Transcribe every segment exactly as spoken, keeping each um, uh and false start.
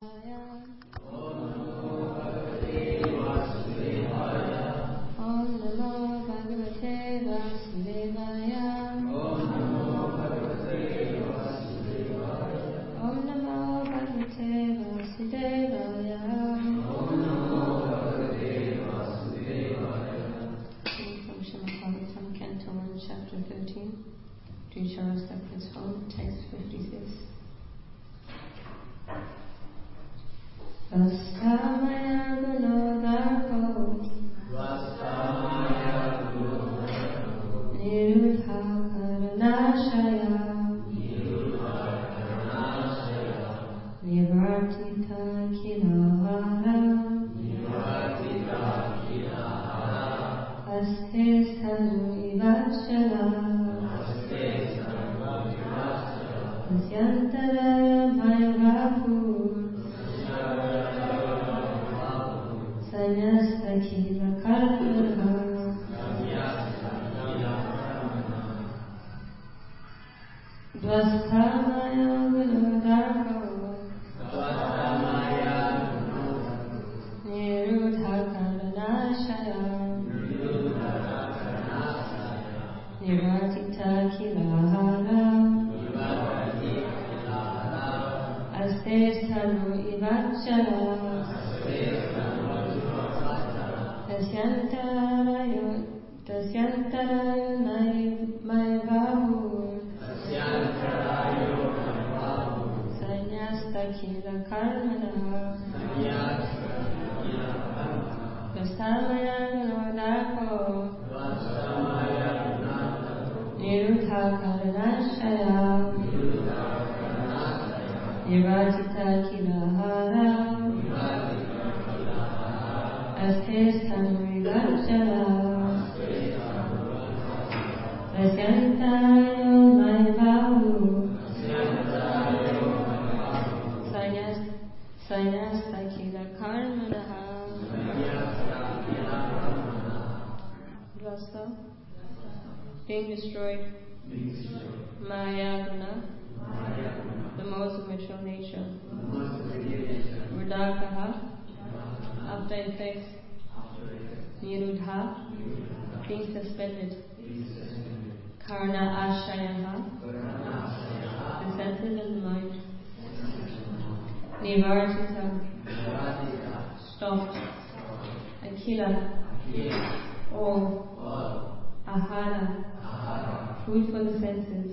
Being destroyed, Maya Guna, the modes of material nature, Rudakaha, after effects, Nirudha, being suspended, Karna Ashayaha, the senses and the mind, Nivartita, stopped, Akila, all, Ahara, food for the senses,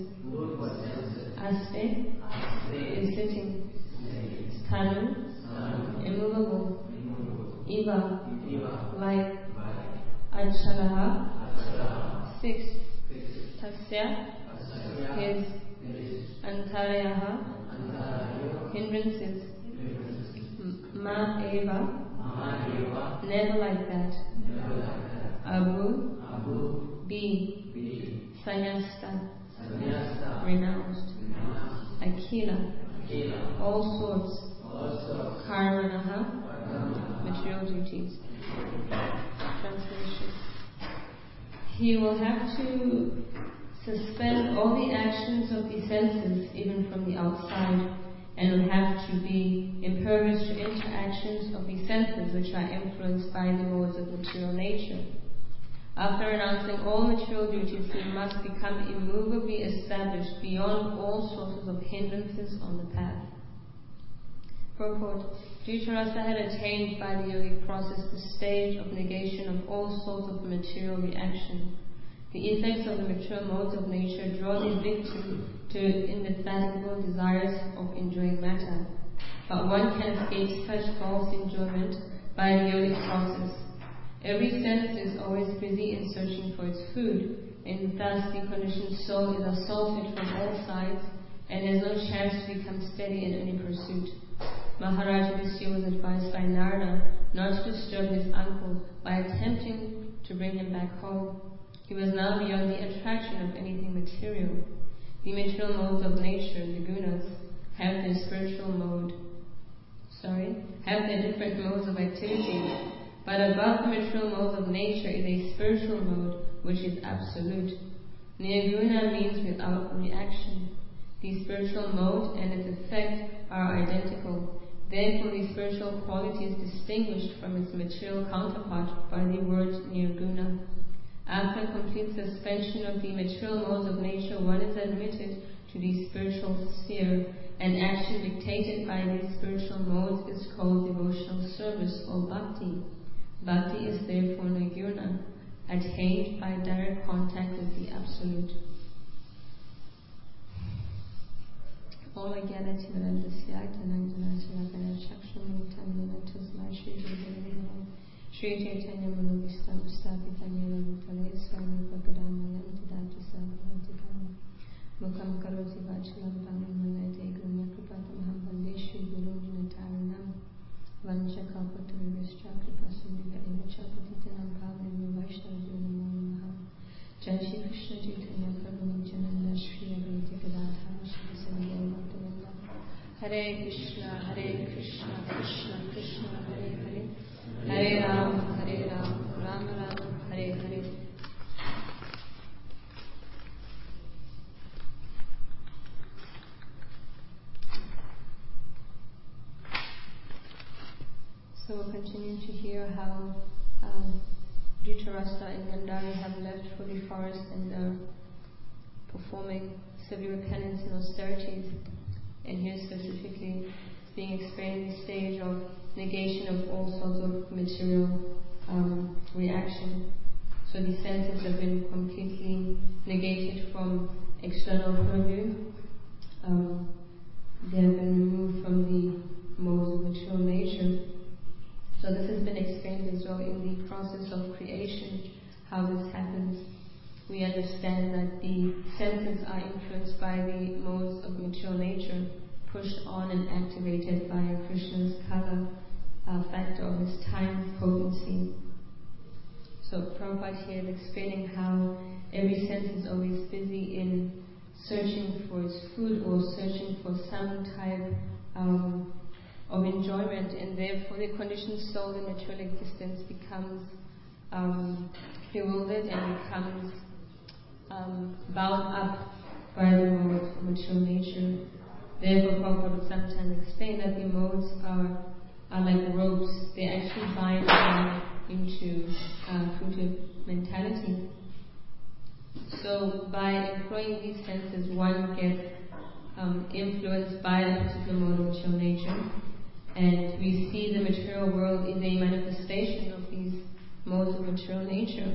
Aste, is sitting, Stanu, immovable, Iva, like, Achalaha, six, Tasya, his, Antaryaha, hindrances, Ma Eva, never like that, Abu, be, Sanyasta, renounced, Akila, all sorts, Karmanaha, material duties. Translation. He will have to suspend all the actions of the senses, even from the outside, and will have to be impervious to interactions of the senses which are influenced by the modes of material nature. After renouncing all material duties, he must become immovably established beyond all sources of hindrances on the path. Purport. Dhritarashtra had attained by the yogic process the stage of negation of all sorts of material reaction. The effects of the material modes of nature draw the victim to indefatigable desires of enjoying matter. But one can escape such false enjoyment by the yogic process. Every sense is always busy in searching for its food, and thus the conditioned soul is assaulted from all sides, and there's no chance to become steady in any pursuit. Maharaja Yudhishthira was advised by Narada not to disturb his uncle by attempting to bring him back home. He was now beyond the attraction of anything material. The material modes of nature, the gunas, have their spiritual mode, sorry, have their different modes of activity. But above the material modes of nature is a spiritual mode which is absolute. Nirguna means without reaction. The spiritual mode and its effect are identical. Therefore, the spiritual quality is distinguished from its material counterpart by the word nirguna. After complete suspension of the material modes of nature, one is admitted to the spiritual sphere, and action dictated by these spiritual modes is called devotional service or bhakti. Bhakti is therefore nirguna, attained by direct contact with the Absolute. Ola Gyana Timarandasya Tanandana Chilakana Chakshuni Tanmana Tusma Shri Jayavana Shri Chaitanya Manu Vistam Stapitanya Mutale Swami Bhagadamanam Tadati Savantikam Mukam Karoti Vachilam Pangam Manate Gunya Kripatam Hambande Shri Guru Nataranam Vancha Kalpaturi Vishcha Kripasundika Eva Chapatitanam Pavani Vaishnava Namo Namaha Jai Shri Krishna Chaitanya Prabhu Nityananda Shri Advaita Gadadhara Shri Samadhi Bhaktivinoda Hare Krishna Hare Krishna Krishna Krishna Hare Hare Hare Ram Hare Ram Ram Ram Hare Hare. So we'll continue to hear how um, Dhritarashtra and Gandhari have left for the forest and are performing severe penance and austerities. And here specifically it's being explained the stage of negation of all sorts of material um, reaction. So the senses have been completely negated from external purview. Um, they have been removed from the modes of material nature. So this has been explained as well in the process of creation, how this happens. We understand that the senses are influenced by the modes of material nature, pushed on and activated by Krishna's kala uh, factor of his time potency. So Prabhupada here is explaining how every sense is always busy in searching for its food or searching for some type um, of enjoyment, and therefore the conditioned soul in material existence becomes um, bewildered and becomes um, bound up by the modes of material nature. Therefore, Prabhupada would sometimes explain that the modes are, are like ropes. They actually bind one into uh, fruitive mentality. So by employing these senses, one gets um, influenced by a particular mode of material nature. And we see the material world is a manifestation of these modes of material nature.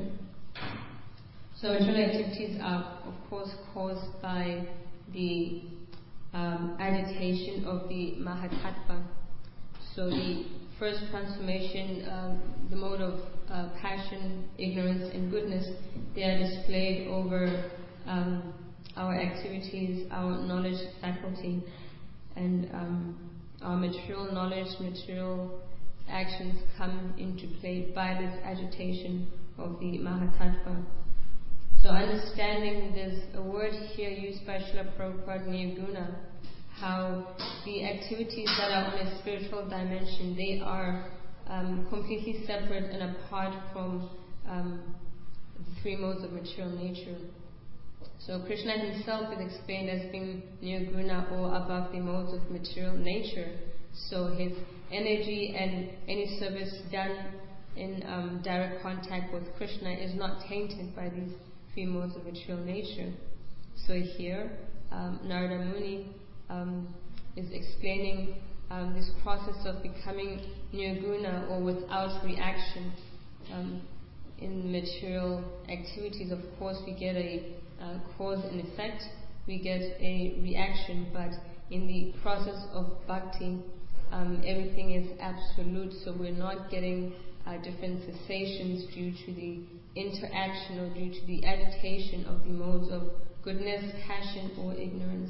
So material activities are, of course, caused by the um, agitation of the Mahatattva. So the first transformation, um, the mode of uh, passion, ignorance, and goodness, they are displayed over um, our activities, our knowledge faculty, and um, our material knowledge, material actions come into play by this agitation of the Mahatattva. So understanding, there's a word here used by Srila Prabhupada, nirguna, how the activities that are on a spiritual dimension, they are um, completely separate and apart from um, the three modes of material nature. So Krishna himself is explained as being nirguna, or above the modes of material nature. So his energy and any service done in um, direct contact with Krishna is not tainted by these three modes of material nature. So here, um, Narada Muni um, is explaining um, this process of becoming nirguna, or without reaction. Um, in material activities, of course, we get a uh, cause and effect, we get a reaction, but in the process of bhakti, um, everything is absolute, so we're not getting uh, different sensations due to the interaction or due to the agitation of the modes of goodness, passion, or ignorance.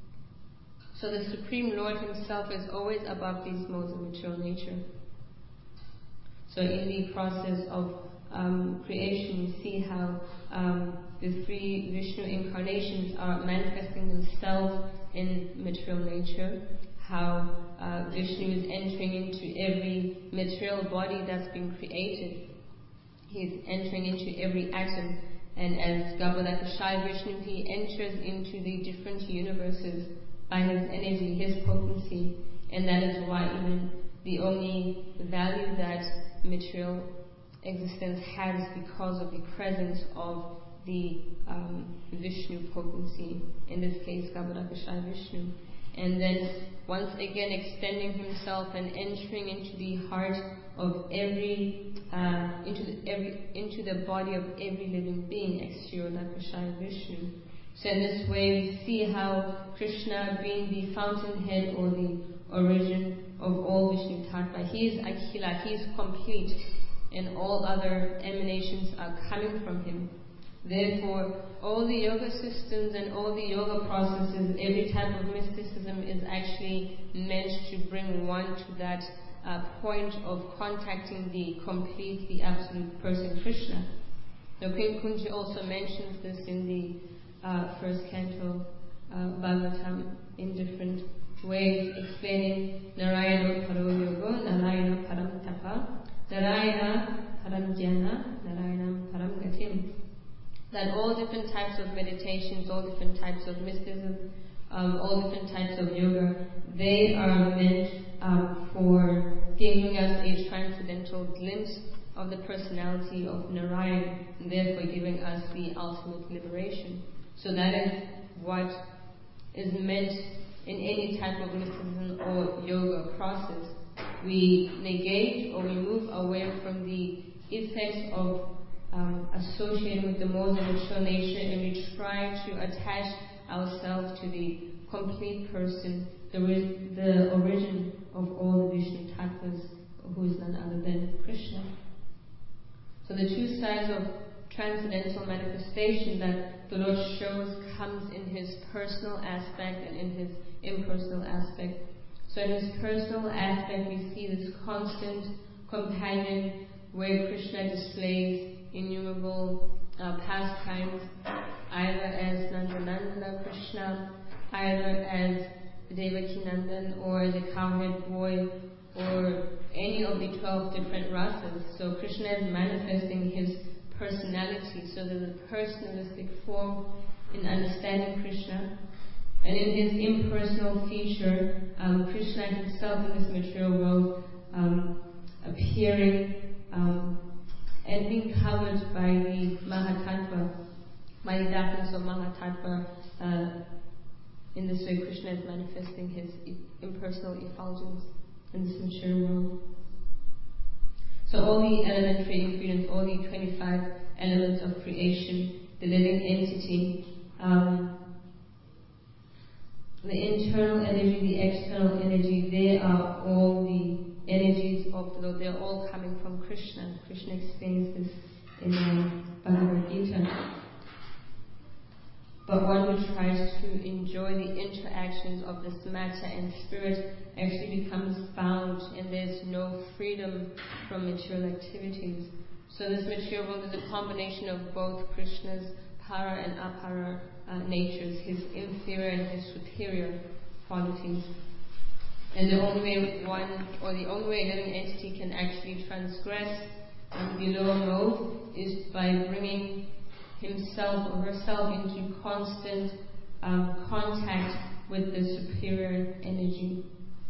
So the Supreme Lord himself is always above these modes of material nature. So in the process of um, creation, we see how um, the three Vishnu incarnations are manifesting themselves in material nature, how uh, Vishnu is entering into every material body that's been created. He's entering into every atom, and as Garbhodakashayi Vishnu, he enters into the different universes by his energy, his potency, And that is why even the only value that material existence has because of the presence of the um, Vishnu potency, in this case Garbhodakashayi Vishnu. And then once again extending himself and entering into the heart of every, uh, into the, every, into the body of every living being, Ekshirudakashayi Vishnu. So in this way we see how Krishna, being the fountainhead or the origin of all Vishnu Tattva, he is Akhila, he is complete, and all other emanations are coming from him. Therefore, all the yoga systems and all the yoga processes, every type of mysticism is actually meant to bring one to that uh, point of contacting the complete, the absolute person, Krishna. Now, Queen Kunti also mentions this in the uh, first canto, uh, Bhagavatam, in different ways, explaining Narayana Paro Yoga, Narayana Param Tapa, Narayana Param Jnana, Narayana Param Gatim. That all different types of meditations, all different types of mysticism, um, all different types of yoga, they are meant um, for giving us a transcendental glimpse of the personality of Narayan, and therefore giving us the ultimate liberation. So that is what is meant in any type of mysticism or yoga process. We negate or we move away from the effects of um, associated with the modes of mature nature, and we try to attach ourselves to the complete person, the, the origin of all the Vishnu Tattvas, who is none other than Krishna. So the two sides of transcendental manifestation that the Lord shows comes in his personal aspect and in his impersonal aspect. So in his personal aspect we see this constant companion where Krishna displays innumerable uh, pastimes, either as Nandananda Krishna, either as Devaki Nandan, or as a cowhead boy, or any of the twelve different rasas. So Krishna is manifesting his personality. So there's a personalistic form in understanding Krishna. And in his impersonal feature, um, Krishna himself in this material world um, appearing um, and being covered by the Mahatattva, by the darkness of Mahatattva. Uh, in this way, Krishna is manifesting his impersonal effulgence in this material world. So all the elementary ingredients, all the twenty-five elements of creation, the living entity, um, the internal energy, the external energy, they are all the energies of the Lord. They are all coming from Krishna. Krishna explains this in um, Bhagavad Gita. But one who tries to enjoy the interactions of this matter and spirit actually becomes bound, and there's no freedom from material activities. So this material world is a combination of both Krishna's para and apara uh, natures, his inferior and his superior qualities. And the only way one, or the only way a living entity can actually transgress um, the lower mode is by bringing himself or herself into constant um, contact with the superior energy.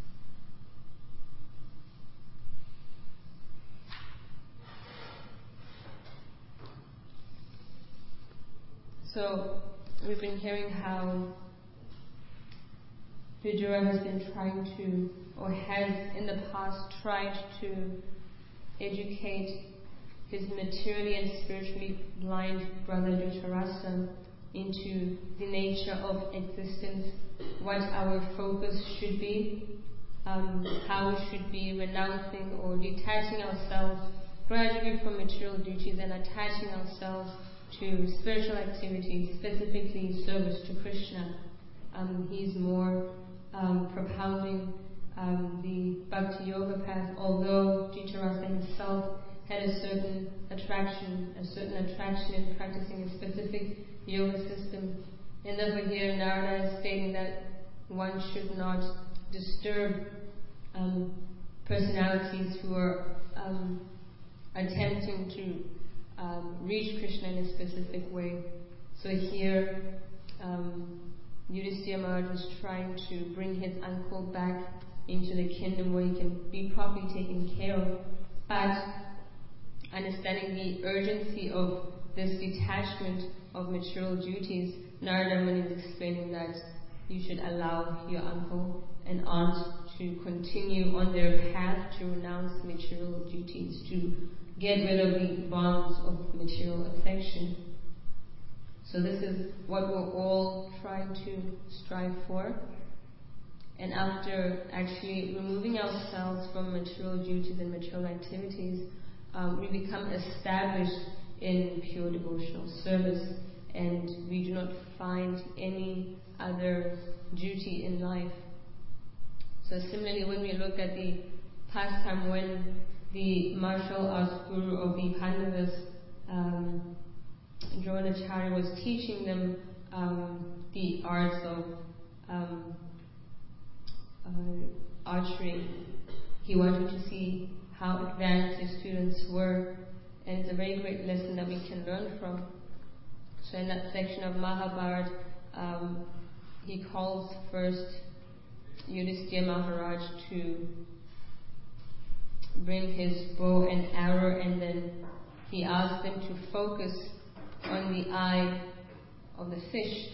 So we've been hearing how Vidura has been trying to, or has in the past tried to educate his materially and spiritually blind brother Dhritarashtra into the nature of existence, what our focus should be, um, how we should be renouncing or detaching ourselves gradually from material duties and attaching ourselves to spiritual activities, specifically service to Krishna. Um, he's more um, propounding um, the Bhakti Yoga path, although Dhritarashtra himself had a certain attraction, a certain attraction in practicing a specific yoga system. And over here, Narada is stating that one should not disturb um, personalities who are um, attempting to um, reach Krishna in a specific way. So here, um, Yudhisthira Maharaj is trying to bring his uncle back into the kingdom where he can be properly taken care of. But understanding the urgency of this detachment of material duties, Narada Muni is explaining that you should allow your uncle and aunt to continue on their path to renounce material duties, to get rid of the bonds of material affection. So this is what we're all trying to strive for. And after actually removing ourselves from material duties and material activities, um, we become established in pure devotional service, and we do not find any other duty in life. So similarly, when we look at the pastime when the martial arts guru of the Pandavas, um, Dronacharya, was teaching them um, the arts of um, uh, archery, he wanted to see how advanced his students were, and it's a very great lesson that we can learn from. So in that section of Mahabharata, um, he calls first Yudhishthira Maharaj to bring his bow and arrow, and then he asks them to focus on the eye of the fish.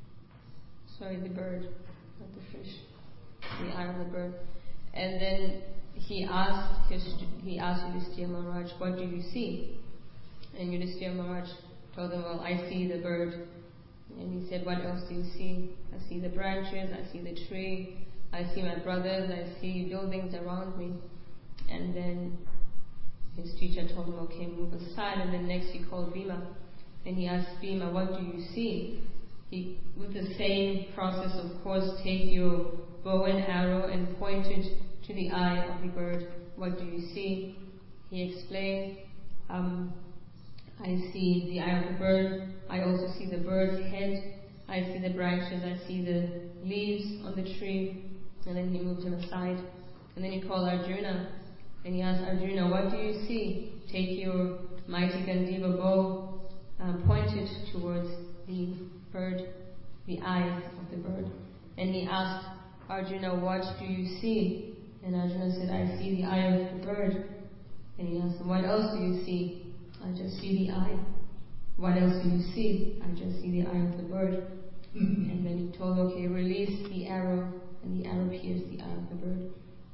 Sorry, the bird, not the fish. The eye of the bird. And then he asked his he asked Yudhishthira Maharaj, "What do you see?" And Yudhishthira Maharaj told him, "Well, I see the bird." And he said, "What else do you see?" "I see the branches, I see the tree, I see my brothers, I see buildings around me." And then his teacher told him, "Okay, move aside." And then next he called Bhima, and he asked Bhima, "What do you see?" He, with the same process, of course, take your bow and arrow and point it to the eye of the bird. "What do you see?" He explained, um, "I see the eye of the bird, I also see the bird's head, I see the branches, I see the leaves on the tree." And then he moved him aside. And then he called Arjuna, and he asked Arjuna, "What do you see?" "Take your mighty Gandiva bow, um, point it towards the bird, the eye of the bird." And he asked Arjuna, "What do you see?" And Arjuna said, "I see the eye of the bird." And he asked him, "What else do you see?" "I just see the eye." "What else do you see?" "I just see the eye of the bird." And then he told, "Okay, release the arrow," and the arrow pierced the eye of the bird.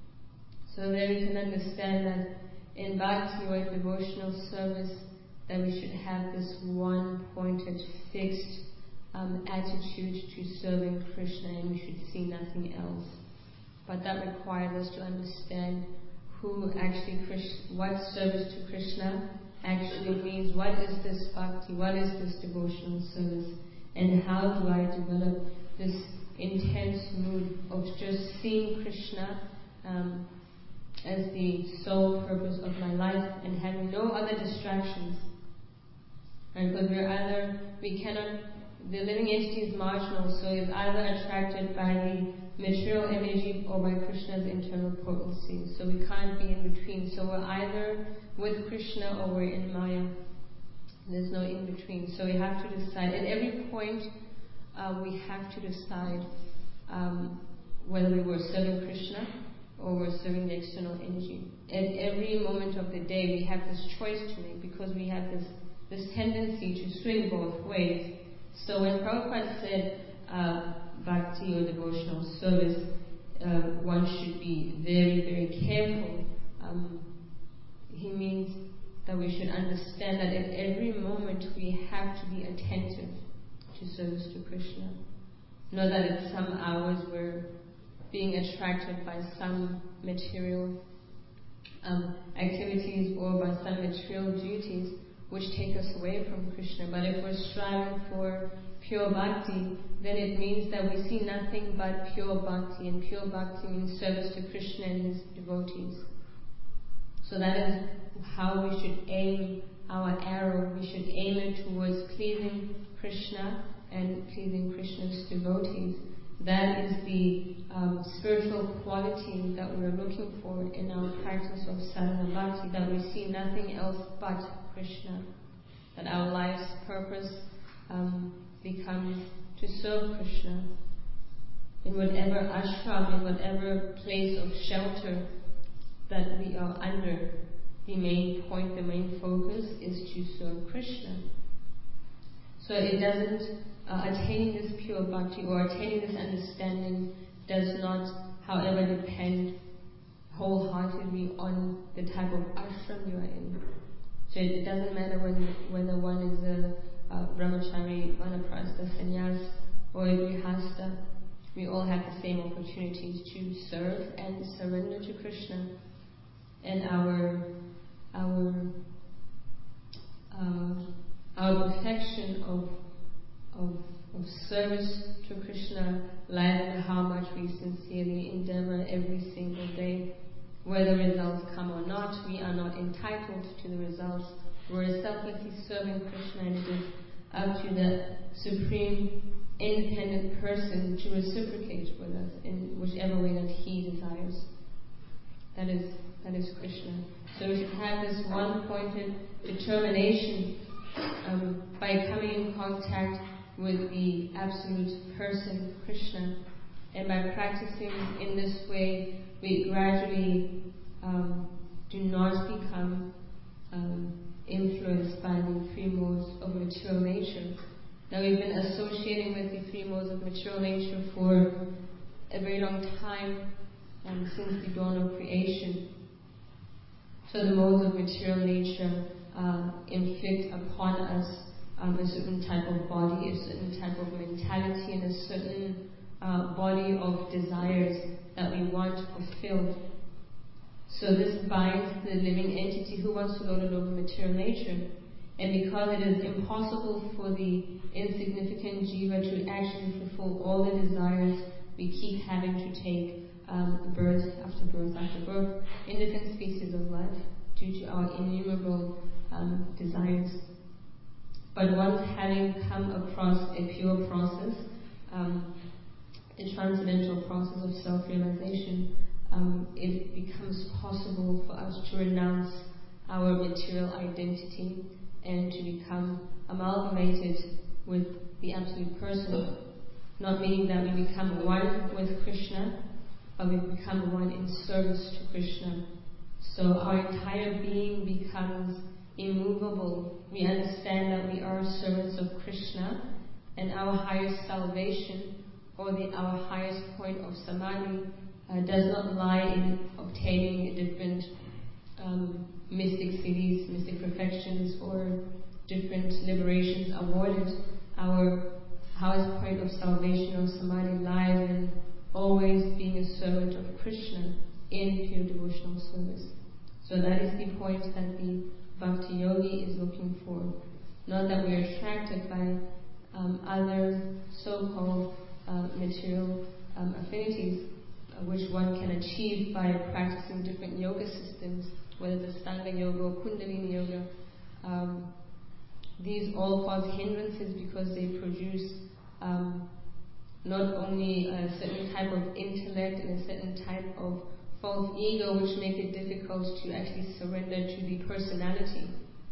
So there we can understand that in bhakti or in devotional service, that we should have this one-pointed, fixed um, attitude to serving Krishna, and we should see nothing else. But that requires us to understand who actually Krishna, what service to Krishna actually means. What is this bhakti? What is this devotional service? And how do I develop this intense mood of just seeing Krishna um, as the sole purpose of my life and having no other distractions? And because we're either, we cannot, the living entity is marginal, so it's either attracted by the material energy or by Krishna's internal potency. So we can't be in between. So we're either with Krishna or we're in Maya. There's no in between. So we have to decide. At every point, uh, we have to decide um, whether we were serving Krishna or we're serving the external energy. At every moment of the day, we have this choice to make, because we have this this tendency to swing both ways. So when Prabhupada said uh, bhakti or devotional service, uh, one should be very, very careful. Um, he means that we should understand that at every moment we have to be attentive to service to Krishna. Know that at some hours we're being attracted by some material um, activities or by some material duties which take us away from Krishna. But if we're striving for pure bhakti, then it means that we see nothing but pure bhakti, and pure bhakti means service to Krishna and his devotees. So that is how we should aim our arrow. We should aim it towards pleasing Krishna and pleasing Krishna's devotees. That is the um, spiritual quality that we're looking for in our practice of sadhana bhakti, that we see nothing else but Krishna, that our life's purpose um, becomes to serve Krishna. in whatever ashram, in whatever place of shelter that we are under, the main point, the main focus is to serve Krishna. So it doesn't, uh, attaining this pure bhakti or attaining this understanding does not, however, depend wholeheartedly on the type of ashram you are in. So it doesn't matter when, whether one is a, a brahmachari, vanaprastha, sannyas, or a grihastha. We all have the same opportunities to serve and surrender to Krishna. And our our uh, our perfection of, of of service to Krishna lies in how much we sincerely endeavor every single day. Whether results come or not, we are not entitled to the results. We're selflessly serving Krishna, and it is up to the supreme independent person to reciprocate with us in whichever way that he desires. That is that is Krishna. So we should have this one-pointed determination um, by coming in contact with the absolute person, Krishna, and by practicing in this way, we gradually um, do not become um, influenced by the three modes of material nature. Now, we've been associating with the three modes of material nature for a very long time, um, since the dawn of creation. So the modes of material nature uh, inflict upon us um, a certain type of body, a certain type of mentality, and a certain uh, body of desires that we want fulfilled. So this binds the living entity who wants to go to lower material nature. And because it is impossible for the insignificant jiva to actually fulfill all the desires, we keep having to take um, birth after birth after birth in different species of life due to our innumerable um, desires. But once having come across a pure process, um, the transcendental process of self-realization, um, it becomes possible for us to renounce our material identity and to become amalgamated with the absolute person. Not meaning that we become one with Krishna, but we become one in service to Krishna. So our entire being becomes immovable. We understand that we are servants of Krishna, and our highest salvation, or the, our highest point of samadhi, uh, does not lie in obtaining different um, mystic cities, mystic perfections, or different liberations avoided. Our highest point of salvation or samadhi lies in always being a servant of Krishna in pure devotional service. So that is the point that the Bhakti Yogi is looking for. Not that we are attracted by um, other so-called uh, material um, affinities, uh, which one can achieve by practicing different yoga systems, whether it's Astanga Yoga or Kundalini Yoga. Um, these all cause hindrances because they produce um, not only a certain type of intellect and a certain type of false ego, which make it difficult to actually surrender to the personality,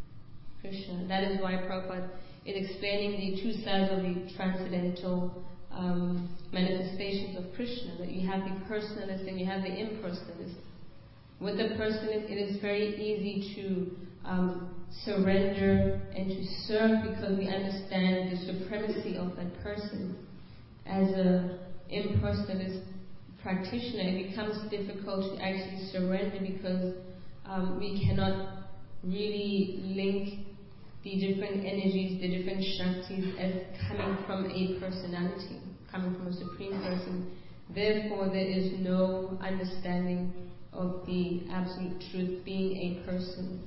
Krishna. That is why Prabhupada is explaining the two sides of the transcendental um, manifestations of Krishna, that you have the personalist and you have the impersonalist. With the personalist, it is very easy to um, surrender and to serve because we understand the supremacy of that person. As an impersonalist practitioner, it becomes difficult to actually surrender because um, we cannot really link the different energies, the different shaktis as coming from a personality, coming from a supreme person. Therefore, there is no understanding of the absolute truth being a person,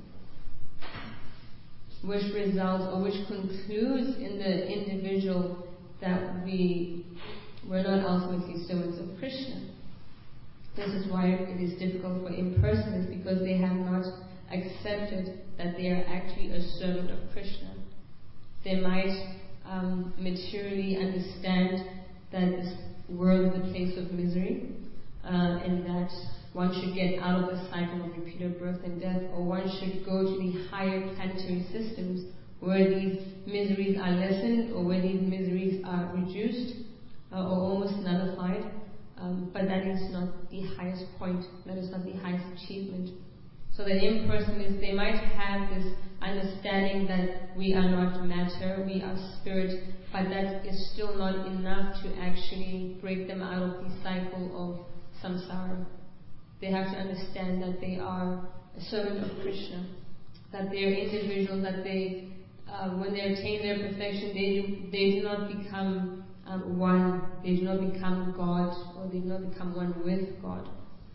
which results or which concludes in the individual that we were not ultimately servants of Krishna. This is why it is difficult for impersonalists, because they have not accepted that they are actually a servant of Krishna. They might um, materially understand that this world is a place of misery, uh, and that one should get out of the cycle of repeated birth and death, or one should go to the higher planetary systems where these miseries are lessened or where these miseries are reduced. uh, or almost nullified, um, but that is not the highest point, that is not the highest achievement. So the impersonalists, they might have this understanding that we are not matter, we are spirit, but that is still not enough to actually break them out of the cycle of samsara. They have to understand that they are a servant of Krishna, that they are individuals, that they, uh, when they attain their perfection, they do, they do not become um, one, they do not become God, or they do not become one with God.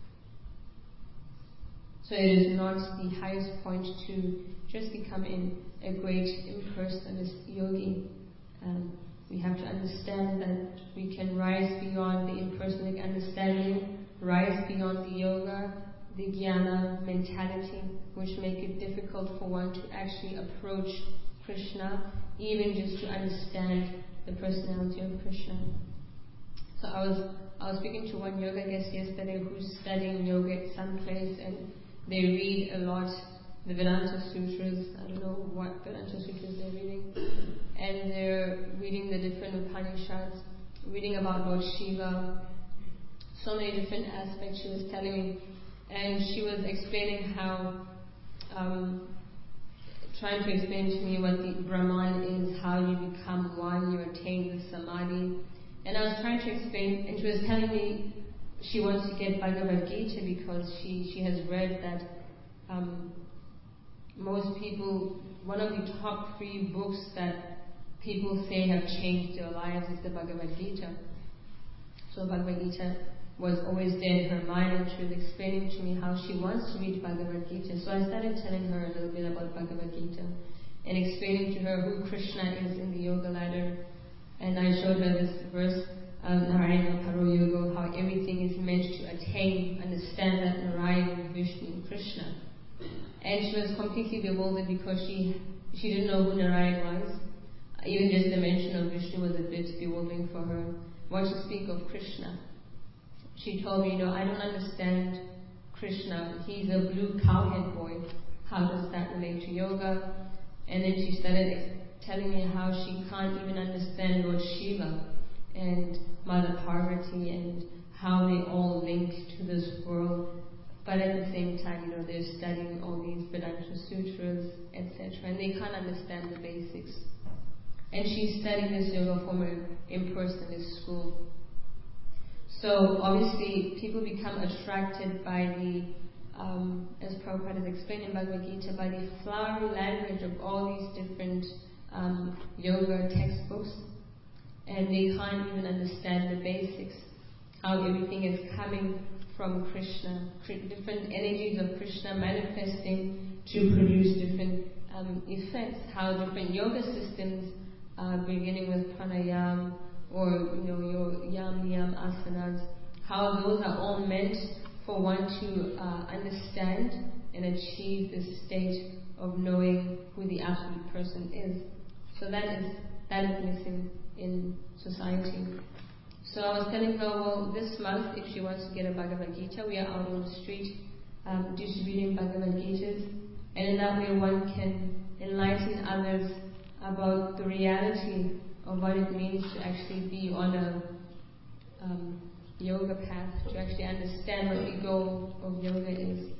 So it is not the highest point to just become in a great impersonalist yogi. Um, we have to understand that we can rise beyond the impersonal understanding, rise beyond the yoga, the jnana mentality, which make it difficult for one to actually approach Krishna, even just to understand the personality of Krishna. So I was I was speaking to one yoga guest yesterday who's studying yoga at some place, and they read a lot the Vedanta Sutras. I don't know what Vedanta Sutras they're reading, and they're reading the different Upanishads, reading about Lord Shiva, so many different aspects she was telling me. And she was explaining how, um, trying to explain to me what the Brahman is, how you become one, you attain the Samadhi. And I was trying to explain, and she was telling me she wants to get Bhagavad Gita because she, she has read that um, most people, one of the top three books that people say have changed their lives is the Bhagavad Gita. So Bhagavad Gita was always there in her mind, and she was explaining to me how she wants to read Bhagavad Gita. So I started telling her a little bit about Bhagavad Gita and explaining to her who Krishna is in the yoga ladder. And I showed her this verse, um, Narayana Paro Yoga, how everything is meant to attain, understand that Narayana, Vishnu, Krishna. And she was completely bewildered because she she didn't know who Narayana was. Even just the mention of Vishnu was a bit bewildering for her. What to speak of Krishna? She told me, you know, I don't understand Krishna. He's a blue cowhead boy. How does that relate to yoga? And then she started telling me how she can't even understand Lord Shiva and Mother Parvati and how they all link to this world. But at the same time, you know, they're studying all these Vedanta Sutras, et cetera, and they can't understand the basics. And she's studying this yoga from an impersonalist school. So obviously, people become attracted by the, um, as Prabhupada has explained in Bhagavad Gita, by the flowery language of all these different um, yoga textbooks, and they can't even understand the basics, how everything is coming from Krishna, different energies of Krishna manifesting to produce different um, effects, how different yoga systems, uh, beginning with pranayama, or you know your yam niyam asanas, how those are all meant for one to uh, understand and achieve this state of knowing who the absolute person is. So that is that is missing in society. So I was telling her, well, this month, if she wants to get a Bhagavad Gita, we are out on the street um, distributing Bhagavad Gitas, and in that way one can enlighten others about the reality of what it means to actually be on a um, yoga path, to actually understand what the goal of yoga is.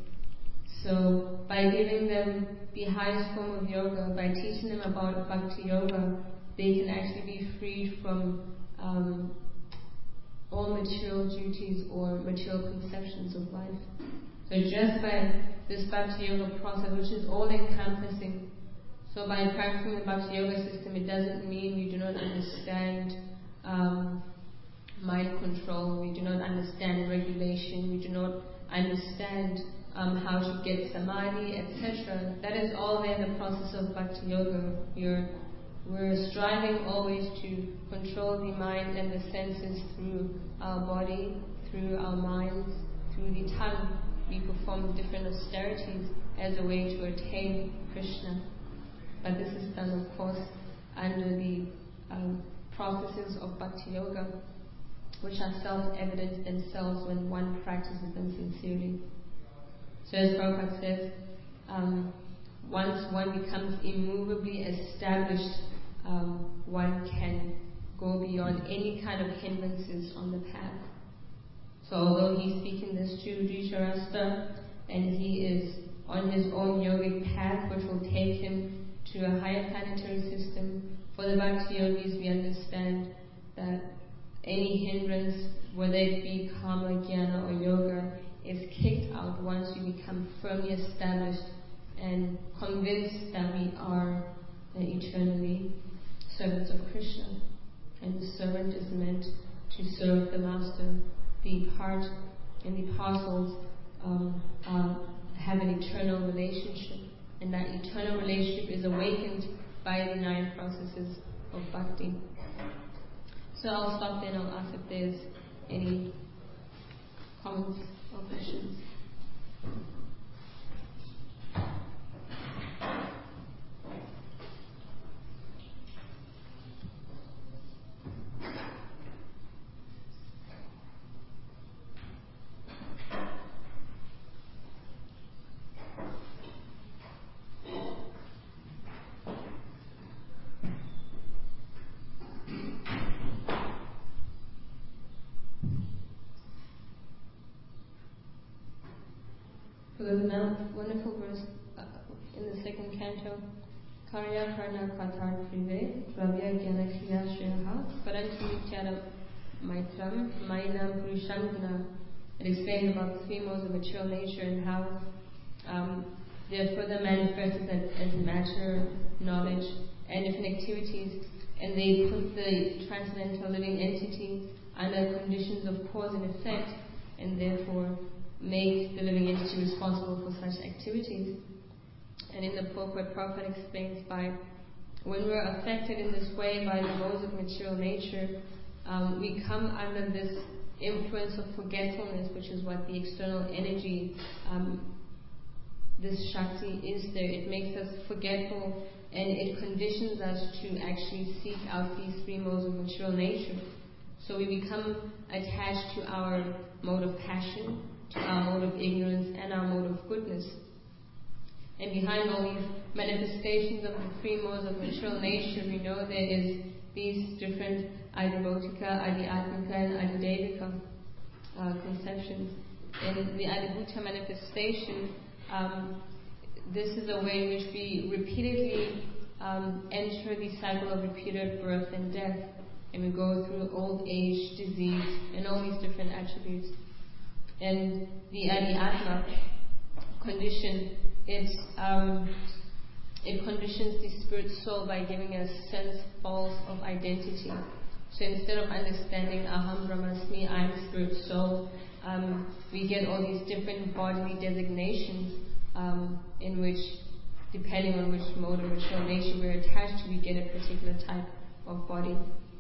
So by giving them the highest form of yoga, by teaching them about Bhakti Yoga, they can actually be freed from um, all material duties or material conceptions of life. So just by this Bhakti Yoga process, which is all-encompassing, so by practicing the Bhakti Yoga system, it doesn't mean we do not understand um, mind control, we do not understand regulation, we do not understand um, how to get samadhi, et cetera. That is all there in the process of Bhakti Yoga. We're, we're striving always to control the mind and the senses through our body, through our minds, through the tongue. We perform different austerities as a way to attain Krishna. But this is done, of course, under the um, processes of Bhakti Yoga, which are self-evident themselves when one practices them sincerely. So as Prabhupada says, um, once one becomes immovably established, um, one can go beyond any kind of hindrances on the path. So although he's speaking this to Dhritarashtra, and he is on his own yogic path, which will take him to a higher planetary system, for the Bhakti Yogis we understand that any hindrance, whether it be karma, jnana or yoga, is kicked out once we become firmly established and convinced that we are uh, eternally servants of Krishna. And the servant is meant to serve the master. The part and the parcels um, uh, have an eternal relationship, and that eternal relationship is awakened by the nine processes of bhakti. So I'll stop there and I'll ask if there's any comments or questions. There's a wonderful verse uh, in the second canto. Karya karna kathar prive, pravya gyana kriya shreha, paranti nityara maitram, mainam purusham guna. It explains about the three modes of material nature and how um, they are further manifested as, as matter, knowledge, and different activities, and they put the transcendental living entity under conditions of cause and effect, and therefore make the living entity responsible for such activities. And in the purport, Prabhupada explains by when we're affected in this way by the modes of material nature, um, we come under this influence of forgetfulness, which is what the external energy, um, this Shakti is there. It makes us forgetful, and it conditions us to actually seek out these three modes of material nature. So we become attached to our mode of passion, to our mode of ignorance, and our mode of goodness. And behind all these manifestations of the three modes of material nature, we know there is these different Adibhautika, Adi-Atmika, and Adidevika uh, conceptions. In the Adibhuta manifestation, um, this is a way in which we repeatedly um, enter the cycle of repeated birth and death, and we go through old age, disease, and all these different attributes. And the Adi-Atma condition, it, um, it conditions the spirit soul by giving us sense false of identity. So instead of understanding Aham Brahmasmi, I am spirit soul, um, we get all these different bodily designations um, in which, depending on which mode of material nature we're attached to, we get a particular type of body.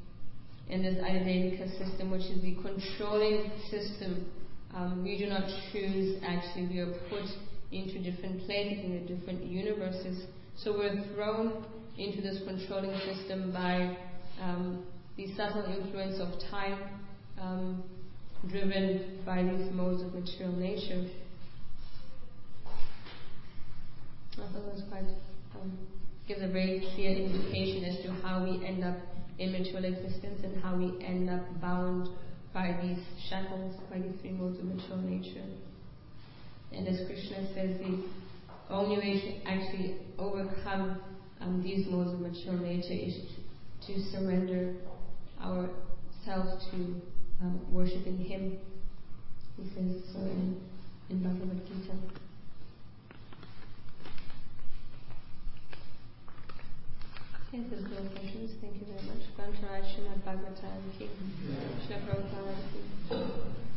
In this Adidevika system, which is the controlling system, Um, we do not choose, actually we are put into different places, in the different universes. So we're thrown into this controlling system by um, the subtle influence of time, um, driven by these modes of material nature. I thought that was quite, um, gives a very clear indication as to how we end up in material existence and how we end up bound by these shackles, by these three modes of material nature. And as Krishna says, the only way to actually overcome um, these modes of material nature is to, to surrender ourselves to um, worshiping Him. He says so in, in Bhagavad Gita. Yes, there's no questions. Thank you very much. Grantaraj Srimad Bhagavatam Ki. Shri Prabhupada Ki.